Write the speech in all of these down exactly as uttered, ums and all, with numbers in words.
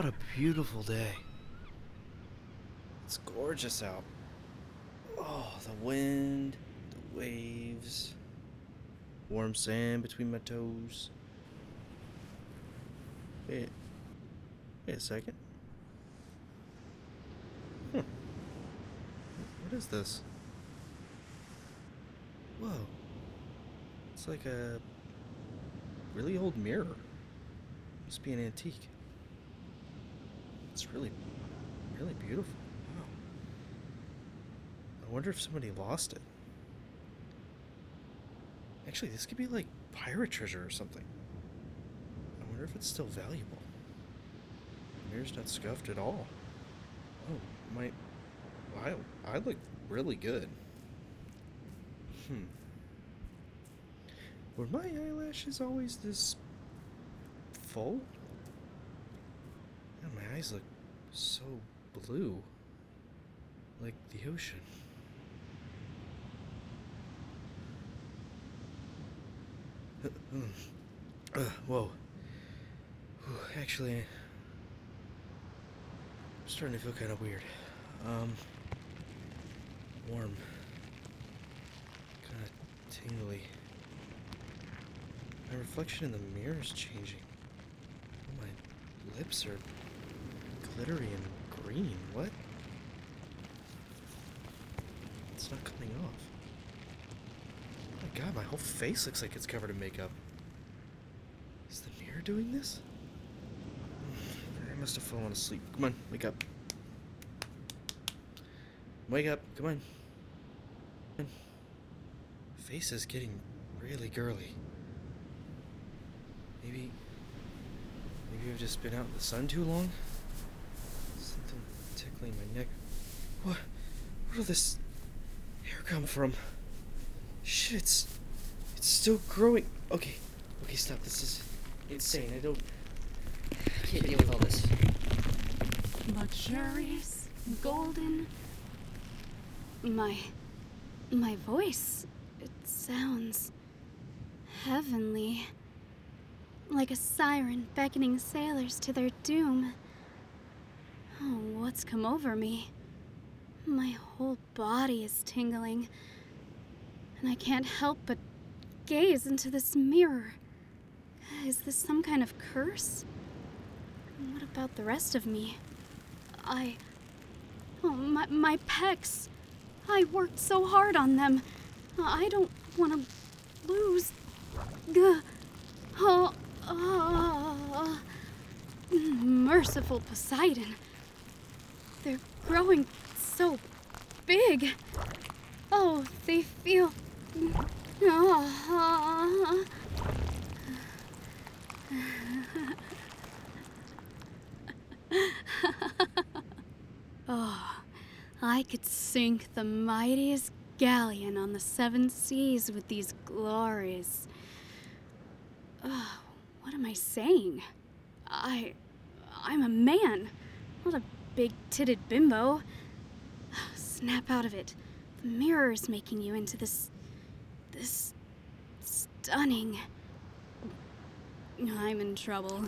a beautiful day. It's gorgeous out. Oh, the wind, the waves, warm sand between my toes. Wait, wait a second. Hmm. What is this? Whoa. It's like a really old mirror. Must be an antique. It's really, really beautiful. Wow. I wonder if somebody lost it. Actually, this could be like pirate treasure or something. I wonder if it's still valuable. The mirror's not scuffed at all. Oh, my... I, I look really good. Hmm. Were my eyelashes always this full? Man, my eyes look so blue. Like the ocean. uh, whoa. Whew, actually, I'm starting to feel kind of weird. Um, warm. Kind of tingly. My reflection in the mirror is changing. My lips are glittery and green. What? It's not coming off. Oh my god, my whole face looks like it's covered in makeup. Is the mirror doing this? I must have fallen asleep. Come on, wake up. Wake up, come on. Come on. Face is getting really girly. Maybe... Maybe I've just been out in the sun too long? Something tickling my neck. What? Where did this hair come from? Shit, it's... It's still growing. Okay. Okay, stop. This is insane. I don't... I can't deal with all this. Luxurious, golden. My... My voice... It sounds... heavenly. Like a siren beckoning sailors to their doom. Oh, what's come over me? My whole body is tingling, and I can't help but gaze into this mirror. Is this some kind of curse? And what about the rest of me? I... Oh, my, my pecs. I worked so hard on them. I don't want to lose... Gah. Oh... Oh, merciful Poseidon. They're growing so big. Oh, they feel... Oh. Oh, I could sink the mightiest galleon on the seven seas with these glories. Oh. What am I saying? I... I'm a man, not a big-titted bimbo. Snap out of it. The mirror is making you into this... this... stunning... I'm in trouble.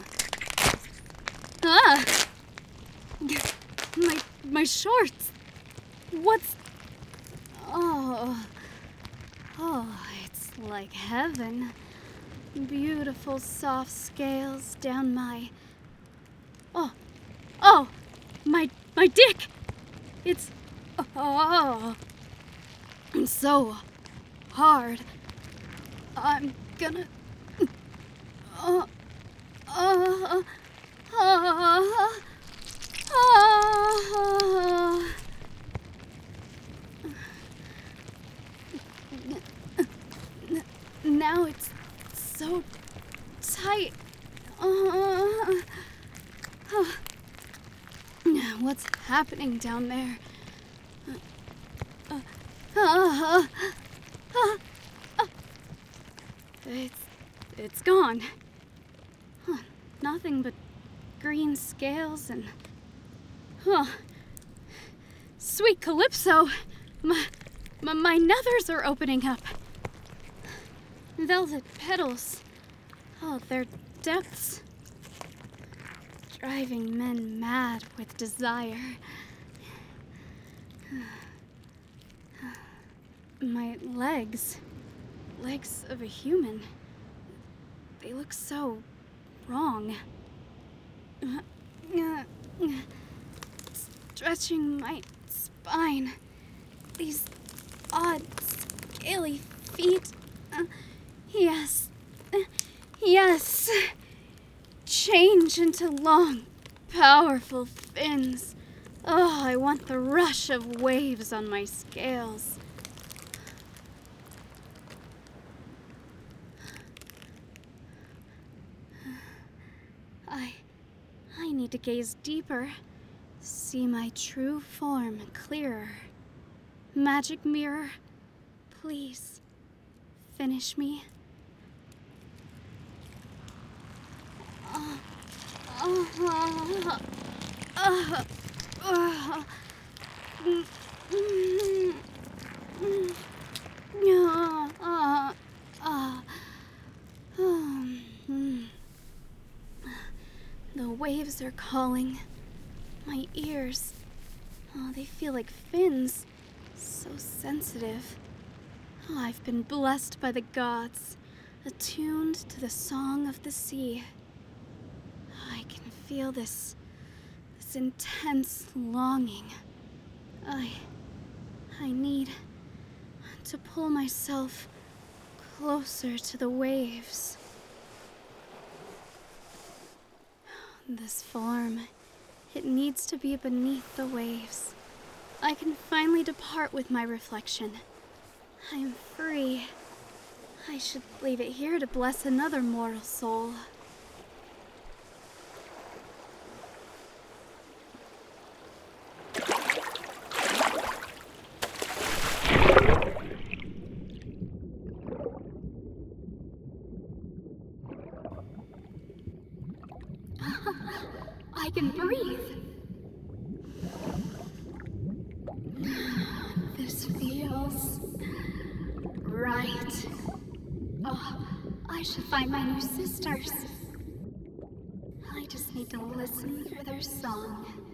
Ah! My... my shorts! What's... Oh... Oh, it's like heaven. Beautiful soft scales down my... Oh, oh, my, my dick! It's, oh, it's so hard. I'm gonna... Oh, oh, oh, oh. Now it's so tight. Uh, uh, what's happening down there? Uh, uh, uh, uh, it's it's gone. Huh, nothing but green scales and... Huh. Sweet Calypso! My, my, my nethers are opening up. Velvet petals. Oh, their depths. driving men mad with desire. My legs. Legs of a human. They look so wrong. Stretching my spine. These odd, scaly feet. Uh, yes. Yes. Change into long, powerful fins. Oh, I want the rush of waves on my scales. I... I need to gaze deeper. See my true form clearer. Magic mirror, please, finish me. Uh, uh, uh, uh, uh, mm, mm, mm, uh, uh, uh, um, mm. The waves are calling. My ears, oh, they feel like fins. So sensitive. Oh, I've been blessed by the gods, attuned to the song of the sea. I can feel this, this intense longing. I, I need to pull myself closer to the waves. This form, it needs to be beneath the waves. I can finally depart with my reflection. I am free. I should leave it here to bless another mortal soul. I can breathe. This feels right. Oh, I should find my new sisters. I just need to listen for their song.